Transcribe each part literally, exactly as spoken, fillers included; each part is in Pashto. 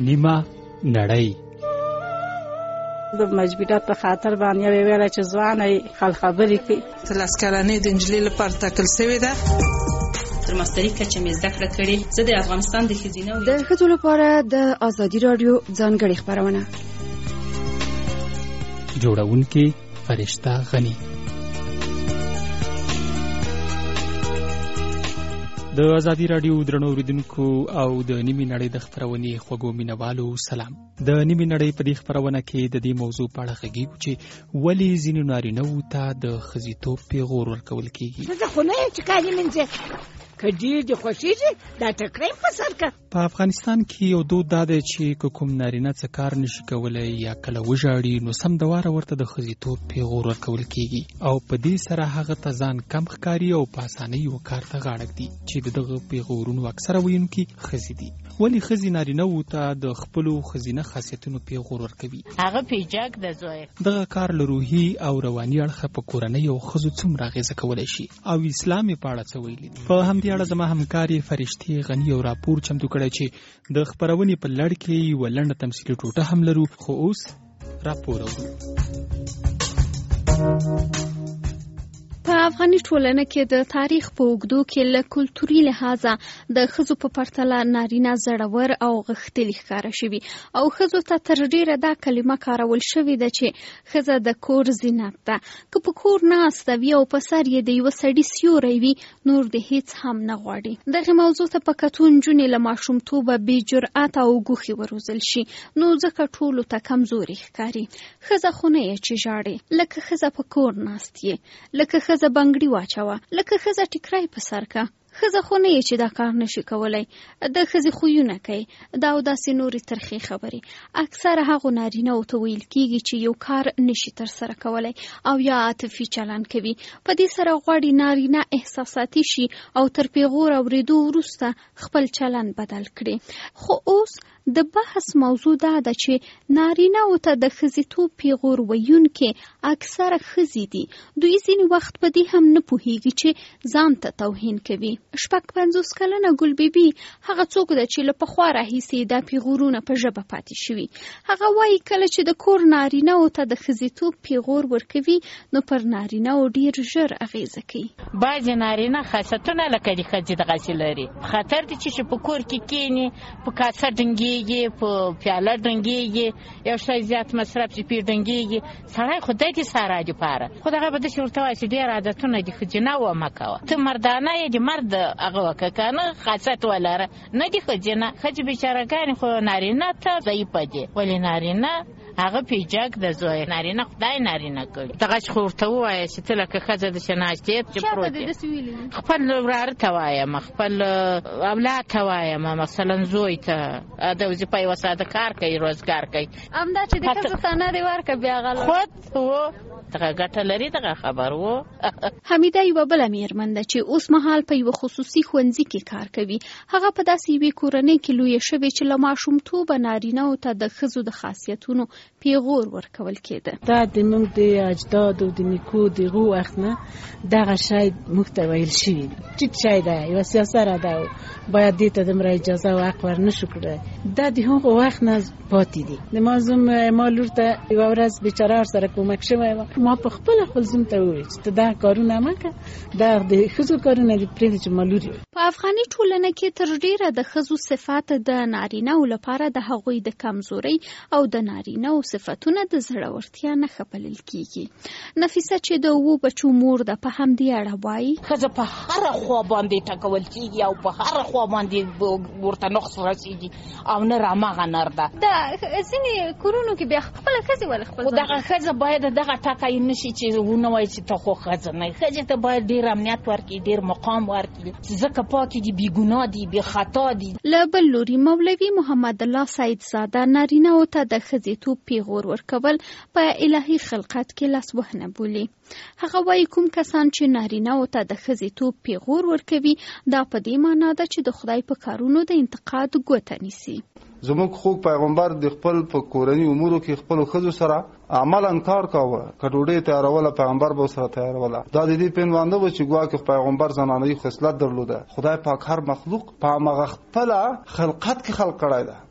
نیمه نړۍ. د مجبوریت په خاطر باندې ویل چې ځوانه خل خبرې کوي. تلاس کلنې د انجلۍ لپاره ټاکل شوې ده. تر ماستري کچه مې زده کړه کړې. زه د افغانستان د ښځینه د ښځو لپاره د ازادي راډیو ځانګړې خپرونه. جوړونکې فرشته غني. د ازادي راډیو درنو اوریدونکو او د نیمې نړۍ د خپرونې خوږو مینوالو سلام. د نیمې نړۍ په دې خپرونه کې د دې موضوع په اړه غږیږو چې ولې ځینې نارینه‌وو ته د ښځیتوب پیغور ورکول کېږي. زه خو نه یم چې کالي مینځم، که ډېر دې خوښېږي دا ټکری په سر که. په افغانستان کې یو دود دا دی چې که کوم نارینه څه کار نشي کولی یا کله وژاړي نو سم د واره ورته د ښځیتوب پیغور ورکول کېږي او په دې سره هغه ته ځان کم ښکاري او په اسانۍ یو کار ته غاړه ږدي چې د دغه پیغورونو اکثره ویونکي ښځې دي. ولې ښځې نارینه‌وو ته د خپلو ښځینه خاصیتونو پیغور ورکوي؟ هغه پیجاک د زوی دغه کار له روحي او رواني اړخه په کورنۍ او ښځو څومره اغېزه کولی شي او اسلام یې په اړه څه ویلي دي؟ په همدې اړه زما همکارې فرشتې غني یو راپور چمتو کړی چې د خپرونې په لړ کې یوه لنډه تمثیلي ټوټه هم لرو، خو اوس راپور اورو. په افغاني ټولنه کې د تاریخ په اوږدو کې له کلتوري لحاظه د ښځو په پرتله نارینه زړور او غښتلي ښکاره شوي او ښځو ته تر ډیره دا کلمه کارول شوې ده چې ښځه د کور زینت ده. که په کور ناسته وي او په سر یې د یوه سړي سیوری وي نور د هیڅ هم نه غواړي. دغې موضوع ته په کتو نجونې له ماشومتوبه بې جرأته او ګوښې وروزل شي نو ځکه ټولو ته کمزوري ښکاري. ښځه خو نه یې چې ژاړې، لکه ښځه په کور ناست یې، لکه ښځه بنګړي واچوه، لکه ښځه ټیکری په سر که. ښځه خو نه یې چې دا کار نشي کولی، د ښځې خویونه کوي، دا او داسې نورې ترخې خبرې. اکثره هغو نارینه‌وو ته ویل کېږي چې یو کار نشي ترسره کولی او یا عاطفي چلند کوي. په دې سره غواړي نارینه احساساتي شي او تر پیغور اورېدو وروسته خپل چلند بدل کړي. خو اوس د بحث موضوع دا ده چې نارینه‌وو ته د ښځیتوب پیغور ویونکي اکثره ښځې دي. دوی ځینې وخت په دې هم نه پوهېږي چې ځان ته توهین کوي. شپږ پنځوس کلنه ګل بیبي هغه څوک ده چې له پخوا راهیسې دا پیغورونه په ژبه پاتې شوي. هغه وایي کله چې د کور نارینه‌وو ته د ښځیتوب پیغور ورکوي نو پر نارینه‌وو ډېر ژر اغېزه کوي. بعضې نارینه خاصیتونه لکه د ښځې دغسې لري. خطر دی چې په کور کې کښېني، په کاسه ډنګېږي، په پیاله ډنګېږي، یو شی زیات مصرف چې پې ډنګېږي، سړی خو دی د سارا دپاره خو دغه به داسې ورته وایي چې ډېر عادتونه د ښځینه وه مه کوه، ته مردانه یې د مرد هغه وکړه که نه خاصیت ولره، نه د ښځینه. ښځې بیچارهګانې خو نارینه ته ضعیفه دي، ولې نارینه هغه پیجاک د زوی نارینه خدای نارینه کړي. دغه چې خو ورته ووایه چې ته لکه ښځه داسې ناستې چې پروت دی، خپل وراره ته وایم، خپل اولاد ته وایم، مثلا زوی ته د وظیفه یوه ساده کار کوي، روزګار کوي، همدا چې د ښځو تانه دې ورکړه بیا غله خود و دغه ګټه لري. دغه خبر و. حمیده یوه بله مېرمن ده چې اوس مهال په یوه خصوصي ښوونځي کې کار کوي. هغه په داسې یوې کورنۍ کې لویه شوې چې له ماشومتوبه نارینه‌وو ته د ښځو د خاصیتونو پیغور ورکول کېده. دا د موږ د اجدادو د نیکو دغو وخت نه دغه شی موږ ته ویل شوي ټیټ شی ده، یوه سیاسره ده، باید دې ته دومره اجازه او حق ور نه شو کړی. دا د هغو وخت نه پاتې دي. د ما زوم ما لور ته یوه ورځ بیچاره ورسره کومک شوی وه، ما په خپله خپل زوم ته وویل چې ته دغه کارونه مه کوه، دا د ښځو کارونه دې پرېږده چې ما لور یې. په افغاني ټولنه کې تر ډیره د ښځو صفات د نارینه‌وو لپاره د هغوی د کمزورۍ او د نارینه‌وو صفتونه د زړورتیا نښه بلل کېږي. نفیسه چې د اوو بچو مور ده په همدې اړه وایي ښځه په هره خوا باندې ټکول کېږي او په هره خوا باندې ورته نقص رسېږي او نه رامغه نر ده. د ځینې کورونو کې بیا خپله ښځې ولې خپل دغه ښځه باید دغه ټکی نشي چې ونه وایي چې ته خو ښځه نه یې. ښځې ته باید ډېر امنیت ورکړي، ډېر مقام ورکړي، ځکه پاکې دي، بې ګناه دي، بې خطا دي. له بل لوري مولوي محمد الله سید زاده نارینه‌وو ته د ښځیتوب پیغور ورکول په الهي خلقت کې لاسوهنه بولي. هغه وایي کوم کسان چې نارینه‌وو ته د ښځیتوب پیغور ورکوي دا په دې معنا ده چې د خدای په کارونو د انتقاد ګوته نیسي. زموږ خوږ پیغمبر د خپل په کورني امورو کې خپلو ښځو سره عملاً کار کاوه. که ډوډۍ تیاروله پیغمبر به سره تیاروله. دا د دې پنوانده و چې ګواکې پیغمبر زنانه‌یي خصلت درلوده. خدای پاک هر مخلوق په هماغه خپله خلقت کې خلق کړی ده.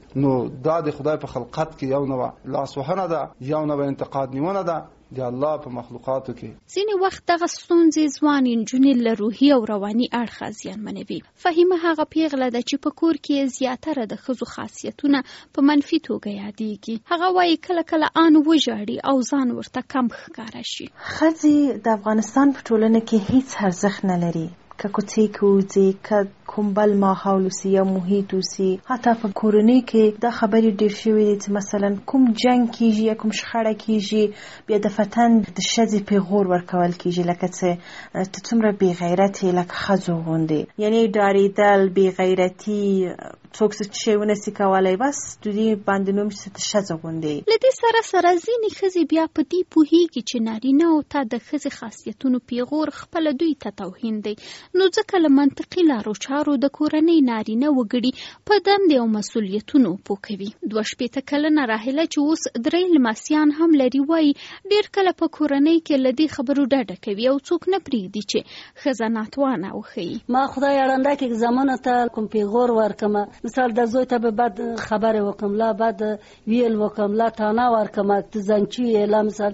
نو دا د خدای په خلقت کې یو نوع لاسوهنه ده، یو نوع انتقاد نیونه ده د الله په مخلوقاتو کې. ځینې وخت دغه ستونزې ځوان نجونې له روحي او رواني اړخه زیانمنوي. فهیمه هغه پیغله ده چې په کور کې زیاتره د ښځو خاصیتونه په منفي توګه یادېږي. هغه وایي کله کله آن وژاړي او ځان ورته کم ښکاره شي. ښځې د افغانستان په ټولنه کې هیڅ ارزښت نه لري، که کوڅې کې وځي، که کوم بل ماحول اوسي یا محیط اوسي. حتی په کورنۍ کې دا خبرې ډېر شوي دي چې مثلا کوم جنګ کیږي یا کوم شخړه کیږي، بیا د فتن د ښځې پیغور ورکول کیږي لکه چې ته څومره بې غیرتې لکه ښځو غوندې، یعنی ډارېدل، بې غیرتي، څوک څه شی ونسي کولی، بس د دې باندې نوم چې ته ښځه غوندې. له دې سره سره ځینې ښځې بیا په دې پوهېږي چې نارینهو ته د ښځې خاصیتونو پیغور خپله دوی ته توهین دی، نو ځکه له منطقي لارو چارو د کورنۍ نارینه وګړي په دندې او مسؤلیتونو پوه کوي. دوه شپېته کلنه راحله چې اوس درې لمسیان هم لري وایي ډېر کله په کورنۍ کې له دې خبرو ډډه کوي او څوک نه پرېږدي چې ښځه ناتوانه وښیي. ما خدای اړنده کې زمانه ته کوم پیغور ورکم، مثال د زوی ته به بد خبرې وکم، لا بد ویل وکم، لا تانا ورکم، ته زنچوی لا مثال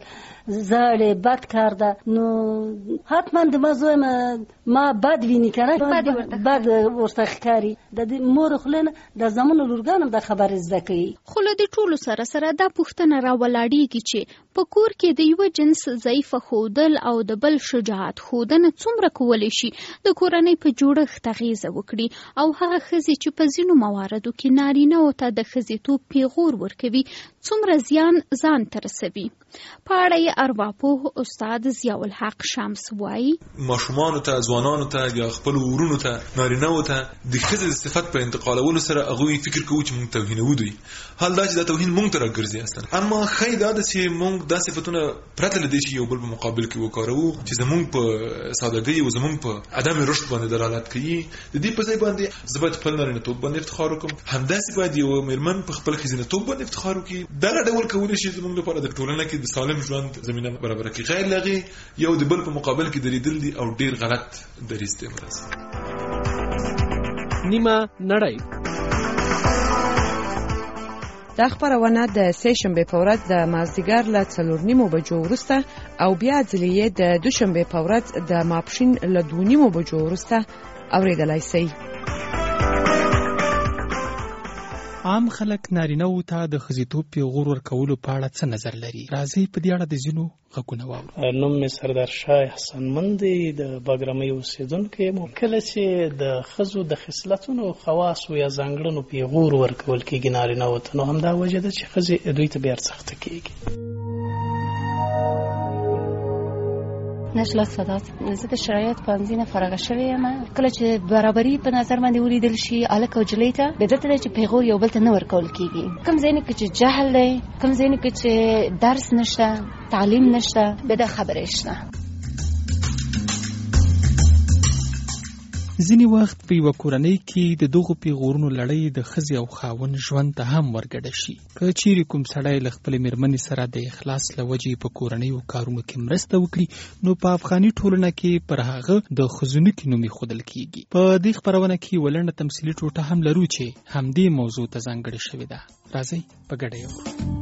زړې بد کرده، نو حتما د ما زوی ما بد ویني کنه، بد ورته ښکاري. د مور خلنه د زمونو لورګانم د خبرې زده کوي. خو له دې ټولو سره سره دا پوښتنه راولاړېږي چې په کور کې د یوه جنس ضعیفه ښودل او د بل شجاعت ښودنه څومره کولی شي د کورنۍ په جوړښت اغېزه وکړي، او هغه ښځې چې په ځینو مواردو کې نارینهو ته د ښځېتوب پیغور ورکوي څومره زیان ځان ته رسوي. په اړه یې ارواپوه استاد ضیاء الحق شمس وایي ماشومانو ته، ځوانانو ته یا خپل ورونو ته، نارینهو ته د ښځې د صفت په انتقالولو سره هغوی فکر کوو چې موږ توهینوو دوی. حال دا چې دا توهین موږ ته راګرځي اصلا، اما ښایي دا ده چې موږ دا صفتونه پرته له دې چې یو بل په مقابل کې وکاروو چې زموږ په سادګۍ او زموږ په عدم رشد باندې دلالت کوي. د دې په ځای باندې زه باید خپل نارینه‌توب باندې افتخار وکړم، همداسې باید یو مېرمن په خپل ښځینه‌توب باندې افتخار وکړي. دغه ډول کولی شي زموږ لپاره د ټولنه کې د سالم ژوند زمینه برابره کړي. غیر له هغې یو د بل په مقابل کې درېدل دي او ډېر غلط دریځ دی. مرز نیمه نړۍ. دا خبرونه د سه شنبه په ورځ د مازدیګر له څلور نیمو بجو وروسته او بیا ځلې د دوشنبه په ورځ د ماپښین له دوه نیمو بجو وروسته اوریدلای شئ. عام خلک نارینه‌و ته د ښځېتوب پیغور ورکولو په اړه څه نظر لري؟ راځئ په دې اړه د ځینو غږونه واورو. نوم مې سردار شاه حسن مند دی، د باګرامۍ اوسېدونکی یم. کله چې د ښځو د خصلتونو خواصو یا ځانګړنو پیغور ورکول کېږي نارینه‌و ته، نو همدا وجه ده چې ښځې دوی ته بې ارزښته کېږي. نجله سادات، زه د شرایط پوهنځي نه فارغه شوې یم. کله چې برابري په نظر باندې ولیدل شي هلک او نجلۍ ته، بدعت دی چې پیغور یو بل ته نه ورکول کېږي. کوم ځایونه کې چې جهل دی، کوم ځایونه کې چې درس نشته، تعلیم نشته، به دا خبرې شته. ځینې وخت په یوه کورنۍ کې د دغو پیغورونو لړۍ د ښځې او خاوند ژوند ته هم ورګډه شي. که چیرې کوم سړی له خپلې مېرمنې سره د اخلاص له وجې په کورنیو کارونو کې مرسته وکړي، نو په افغاني ټولنه کې پر هغه د ښځونکي نوم ایښودل کېږي. په دې خپرونه کې یوه لنډه تمثیلي ټوټه هم لرو چې همدې موضوع ته ځانګړې شوې ده. راځئ په ګډه یې وکړو.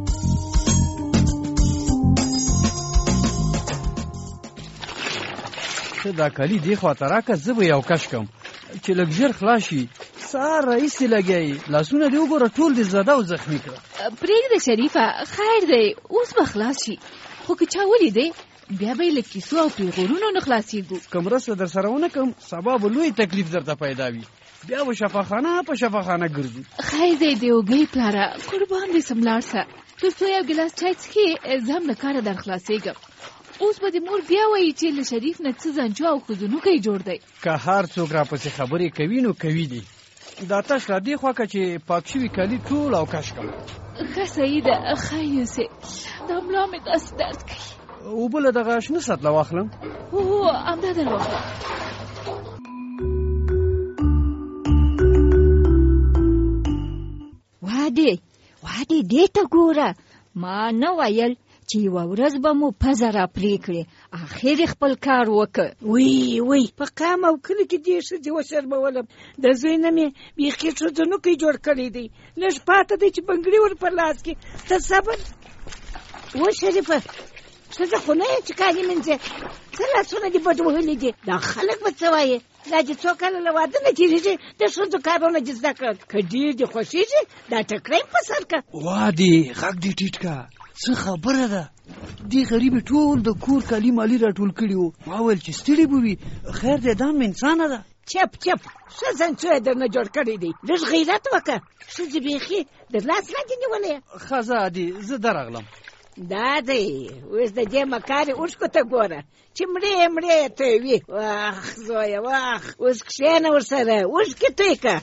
دا کالی دی خواته راکه، زه به یو کش کم چې لږ ژر خلاص شي. سهار راهیسې لګیایي، لاسونه دې وګوره ټول دې زده او زخمي کړه. پرېږده شریفه، خیر دی، اوس به خلاص شي. خو که چا ولیدی بیا به یې له کیسو او پیغورونو نه خلاصېږو. که مرسته در سره ونه کړم سبا به لوی تکلیف درته پیدا وي، بیا به شفاخانه په شفاخانه ګرځو. خیر دی د اوږې پلاره، قربان دې سم لاړ شه. تر څو یو ګیلاس چای څښې زه هم له کاره در خلاصېږم. اوس به د مور بیا وایي چې له شریف نه څه زنجو او ښځونوکی جوړ دی. که هر څوک راپسې خبرې کوي نو کوي دي. دا تش را دې خوا که چې پاک شوي کالي ټول او کش کړم. ښه صحیح ده، ښه یوسې، دا ملا مې داسې درد کوي. اوبه له دغه شنه سطله واخلم؟ هو همدا در واخله. وادې وادې دې ته ګوره، ما نه ویل چې یوه ورځ به مو پزه را پرې کړې اخر خپل کار وکړ. وی وی په قام او کلي کې دې ښځې وشرمولم، د زوی نه مې بیخي ښځنوکی جوړ کړی دی، لږ پاته دی چې بنګړي ور په لاس کې. ته صبر و شریفه، ښځه خو نه یې چې کالي مینځې، څه لاسونه دې بډ وهلي دي، دا خلک به څه وایي؟ دا چې څو کاله له واده نه تېرېږي د ښځو کارونه دې زده کړل، که ډېر دې خوښېږي دا ټکری په سر کړه. وا دې غږ دې ټیټ کړه، څه خبره ده؟ دې غریبې ټول د کور کالي مالي راټول کړي وو، ما ویل چې ستړي به وي، خیر دی دا مې انسانه ده. چپ چپ، ښه زنچو یې درنه جوړ کړی دی، لږ غیرت وکړه، ښځې بیخي در لاس لاندې نیولې. ښځه عادي زه درغلم. دا دی اوس د دې مکارې اوښکو ته ګوره چې مړې مړې یې تویوي. واخ زویه واخ، اوس کښېنه ورسره اوښکې توی کړه.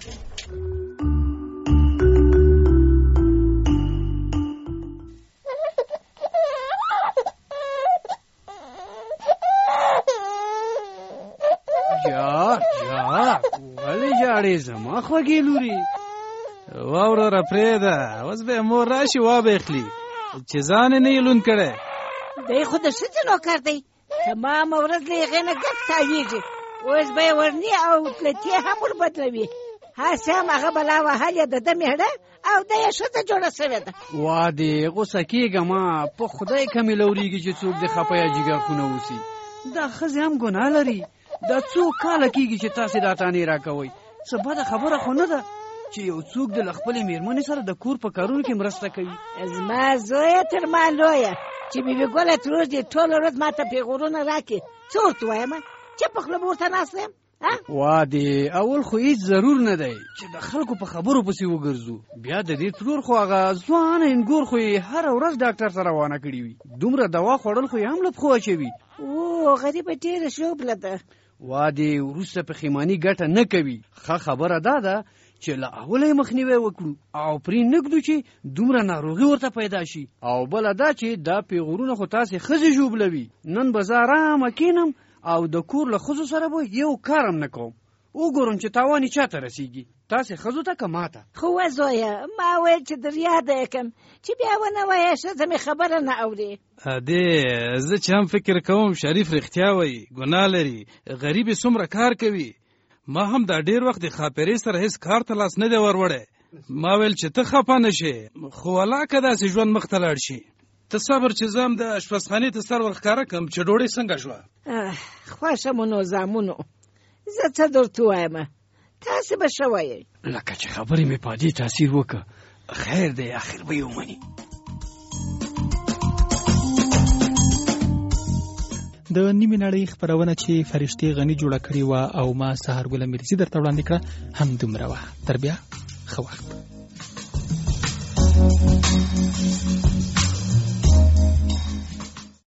جار جار ولې جاړې زما خوږې لورې؟ واوره را پرېږده، اوس به مور راشي وابخلي چې ځان نه یې لوند کړی. دی خو د ښځې نوکر دی، تمامه ورځ له هغې نه ګپ تاویږي، اوس به یې ورني او تلتې هم ور بدلوي. هسې هم هغه بلا وهلې د ده مېړه او د یې ښځه جوړه سوې ده. وا دې غوسه کېږه ما، په خدای کمې لورېږي چې څوک د خپه یا جګر خونه اوسي. دا ښځې هم ګناه لري، دا څو کاله کېږي چې تاسې دا تانې راکوئ، څه بده خبره خو نه ده چې یو څوک د له خپلې مېرمنې سره د کور په کارونو کې مرسته کوي. زما زویه تر ما لویه چې بیبي ګله تروږ دې ټوله ورځ ما ته پیغورونه راکړي، څه ورته ووایم؟ چې په خوله به ورته ناسته یم. وا دې اول خو هېڅ ضرور نه دی چې د خلکو په خبرو پسې وګرځو، بیا د دې ترور خو هغه ځوانه انګور خو یې هره ورځ ډاکټر سره روانه کړي وي، دومره دوا خوړل خو یې هم له پښو اچوي. او غریبه ډېره شوبله ده. وا دې وروسته پښیماني ګټه نه کوي. ښه خبره دا ده چې له اوله یې مخنیوی وکړو او پرې نږدو چې دومره ناروغي ورته پیدا شي، او بله دا چې دا پیغورونه خو تاسې ښځې ژوبلوي. نن به زه ارامه کښېنم او د کور له ښځو سره به یو کار هم نه کوم، وګورم چې تاوان یې چاته رسیږي، تاسې ښځو ته که ماته. خو وزویه ما ویل چې در یاده یې کړم چې بیا ونه وایه ښځه مې خبره نه اوري. ادې زه چې هم فکر کوم شریف رښتیا وایي، ګناه لري، غریب یې څومره کار کوي. ما هم دا ډېر وخت د خاپېرې سره هېڅ کار ته لاس نه دی وروړی. ما ویل چې ته خفه نه شې، خو ولاکه داسې ژوند مخ ته لاړ شي. ته صبر چې زه هم د اشپزخانې ته سر ورښکاره کړم چې ډوډۍ څنګه شوه. خوښه مو نو زامنو، زه څه درته ووایم، تاسې به ښه وایئ. لکه چې خبرې مې په دې تاثیر وکړه، خیر دی اخر به یې ومني. د نیمې نړۍ خپرونه چې فرشتې غني جوړه کړې وه او ما سهار ګله میرزي درته وړاندې کړه هم دومره وه. تر بیا ښه وخت.